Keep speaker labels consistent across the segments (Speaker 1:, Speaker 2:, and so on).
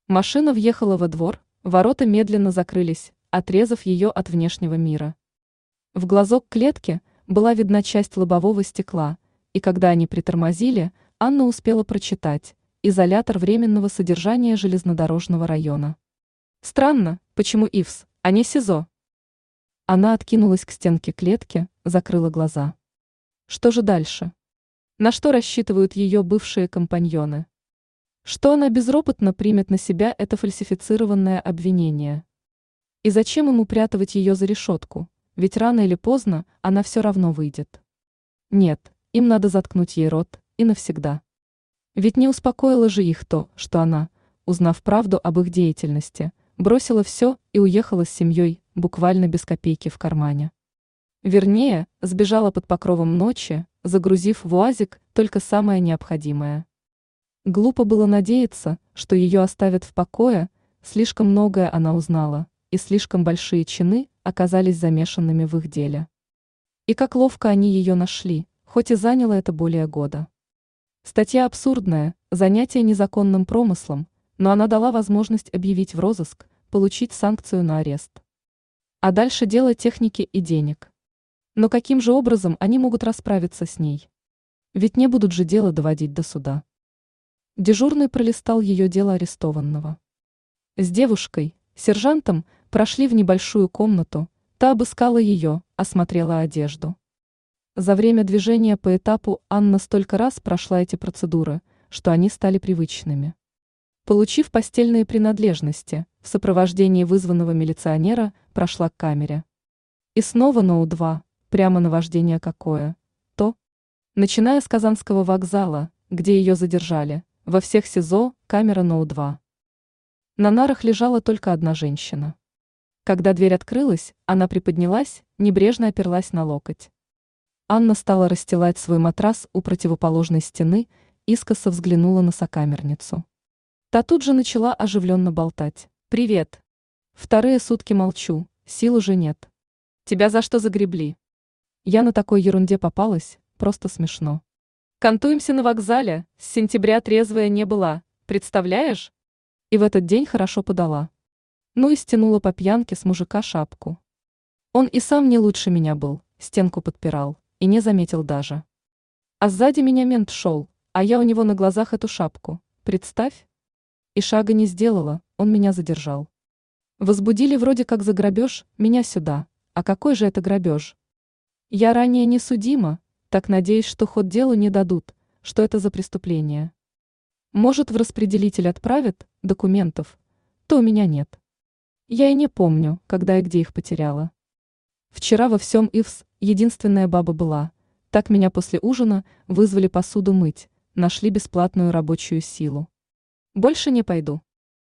Speaker 1: Машина въехала во двор, ворота медленно закрылись, отрезав ее от внешнего мира. В глазок клетки была видна часть лобового стекла, и когда они притормозили, Анна успела прочитать «Изолятор временного содержания железнодорожного района». Странно, почему ИВС, а не СИЗО? Она откинулась к стенке клетки, закрыла глаза. Что же дальше? На что рассчитывают ее бывшие компаньоны? Что она безропотно примет на себя это фальсифицированное обвинение? И зачем ему прятать ее за решетку? Ведь рано или поздно она все равно выйдет. Нет, им надо заткнуть ей рот, и навсегда. Ведь не успокоило же их то, что она, узнав правду об их деятельности, бросила все и уехала с семьей, буквально без копейки в кармане. Вернее, сбежала под покровом ночи, загрузив в УАЗик только самое необходимое. Глупо было надеяться, что ее оставят в покое, слишком многое она узнала, и слишком большие чины оказались замешанными в их деле. И как ловко они ее нашли, хоть и заняло это более года. Статья абсурдная, занятие незаконным промыслом, но она дала возможность объявить в розыск, получить санкцию на арест. А дальше дело техники и денег. Но каким же образом они могут расправиться с ней? Ведь не будут же дело доводить до суда. Дежурный пролистал ее дело арестованного. С девушкой, сержантом, прошли в небольшую комнату, та обыскала ее, осмотрела одежду. За время движения по этапу Анна столько раз прошла эти процедуры, что они стали привычными. Получив постельные принадлежности, в сопровождении вызванного милиционера прошла к камере. И снова НОУ-2, прямо наваждение какое. Начиная с Казанского вокзала, где ее задержали, во всех СИЗО камера НОУ-2. На нарах лежала только одна женщина. Когда дверь открылась, она приподнялась, небрежно оперлась на локоть. Анна стала расстилать свой матрас у противоположной стены, искоса взглянула на сокамерницу. Та тут же начала оживленно болтать. «Привет. Вторые сутки молчу, сил уже нет. Тебя за что загребли?» Я на такой ерунде попалась, просто смешно. Кантуемся на вокзале, с сентября трезвая не была, представляешь? И в этот день хорошо подала. Ну и стянула по пьянке с мужика шапку. Он и сам не лучше меня был, стенку подпирал, и не заметил даже. А сзади меня мент шел, а я у него на глазах эту шапку, представь. И шага не сделала, он меня задержал. Возбудили вроде как за грабеж, меня сюда. А какой же это грабеж? Я ранее не судима, так надеюсь, что ход делу не дадут, что это за преступление. Может, в распределитель отправят, документов, то у меня нет. Я и не помню, когда и где их потеряла. Вчера во всем ИВС единственная баба была, так меня после ужина вызвали посуду мыть, нашли бесплатную рабочую силу. Больше не пойду.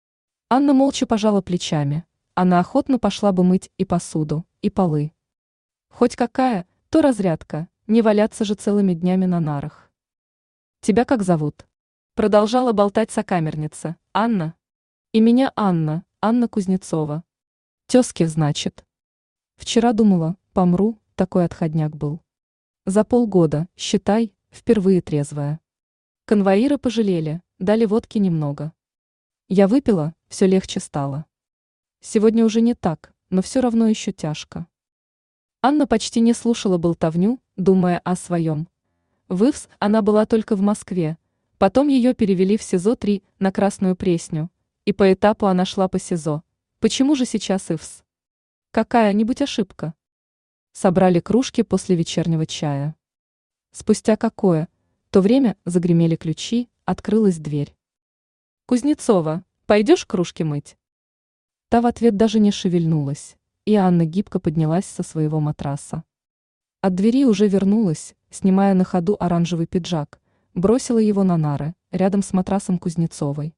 Speaker 1: Анна молча пожала плечами, она охотно пошла бы мыть и посуду, и полы. Хоть какая, то разрядка, не валяться же целыми днями на нарах. «Тебя как зовут?» Продолжала болтать сокамерница. «Анна?» «И меня Анна, Анна Кузнецова». «Тезки, значит?» Вчера думала, помру, такой отходняк был. За полгода, считай, впервые трезвая. Конвоиры пожалели, дали водки немного. Я выпила, все легче стало. Сегодня уже не так, но все равно еще тяжко. Анна почти не слушала болтовню, думая о своем. В ИВС она была только в Москве, потом ее перевели в СИЗО-3 на Красную Пресню, и по этапу она шла по СИЗО. Почему же сейчас ИВС? Какая-нибудь ошибка? Собрали кружки после вечернего чая. Спустя то время загремели ключи, открылась дверь. «Кузнецова, пойдешь кружки мыть?» Та в ответ даже не шевельнулась, и Анна гибко поднялась со своего матраса. От двери уже вернулась, снимая на ходу оранжевый пиджак, бросила его на нары, рядом с матрасом Кузнецовой.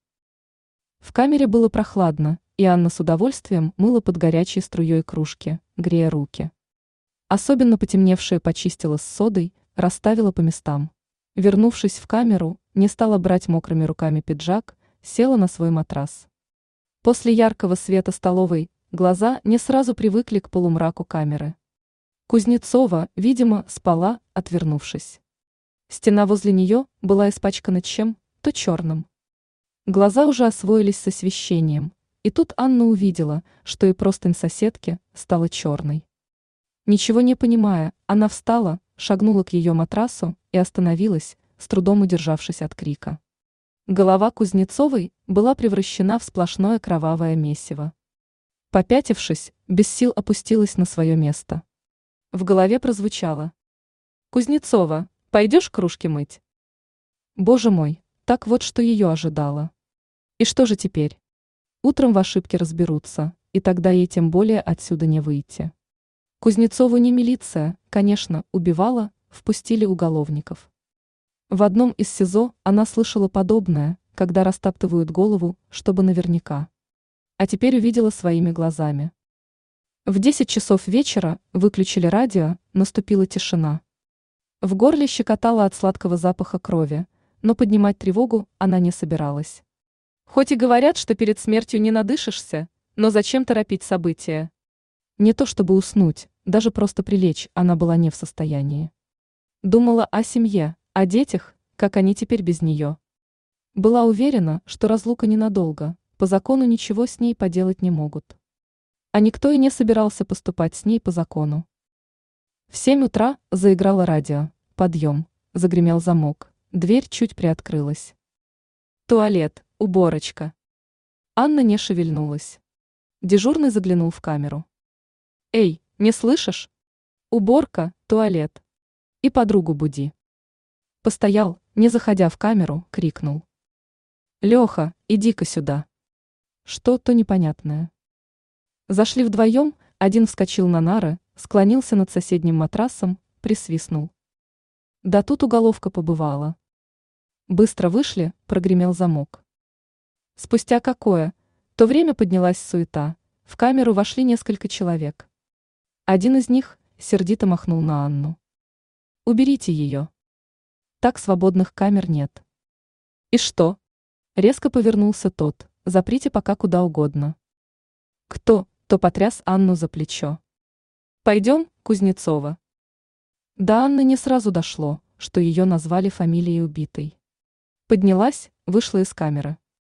Speaker 1: В камере было прохладно, и Анна с удовольствием мыла под горячей струей кружки, грея руки. Особенно потемневшие почистила с содой, расставила по местам. Вернувшись в камеру, не стала брать мокрыми руками пиджак, села на свой матрас. После яркого света столовой глаза не сразу привыкли к полумраку камеры. Кузнецова, видимо, спала, отвернувшись. Стена возле нее была испачкана чем-то черным. Глаза уже освоились с освещением, и тут Анна увидела, что и простынь соседки стала черной. Ничего не понимая, она встала, шагнула к ее матрасу и остановилась, с трудом удержавшись от крика. Голова Кузнецовой была превращена в сплошное кровавое месиво. Попятившись, без сил опустилась на свое место. В голове прозвучало: «Кузнецова, пойдешь кружки мыть?» Боже мой, так вот что ее ожидало. И что же теперь? Утром в ошибке разберутся, и тогда ей тем более отсюда не выйти. Кузнецову не милиция, конечно, убивала, впустили уголовников. В одном из СИЗО она слышала подобное, когда растаптывают голову, чтобы наверняка. А теперь увидела своими глазами. В 10 часов вечера выключили радио, наступила тишина. В горле щекотало от сладкого запаха крови, но поднимать тревогу она не собиралась. Хоть и говорят, что перед смертью не надышишься, но зачем торопить события? Не то чтобы уснуть, даже просто прилечь она была не в состоянии. Думала о семье, о детях, как они теперь без нее. Была уверена, что разлука ненадолго, по закону ничего с ней поделать не могут. А никто и не собирался поступать с ней по закону. В 7 утра заиграло радио. Подъем. Загремел замок. Дверь чуть приоткрылась. Туалет, уборочка. Анна не шевельнулась. Дежурный заглянул в камеру. «Эй, не слышишь? Уборка, туалет. И подругу буди». Постоял, не заходя в камеру, крикнул: «Леха, иди-ка сюда». Что-то непонятное. Зашли вдвоем, один вскочил на нары, склонился над соседним матрасом, присвистнул. Да тут уголовка побывала. Быстро вышли, прогремел замок. Спустя то время поднялась суета, в камеру вошли несколько человек. Один из них сердито махнул на Анну. «Уберите ее. Так свободных камер нет». «И что?» Резко повернулся тот: «Заприте пока куда угодно». «Кто?» То потряс Анну за плечо. «Пойдем, Кузнецова». До Анны не сразу дошло, что ее назвали фамилией убитой. Поднялась, вышла из камеры.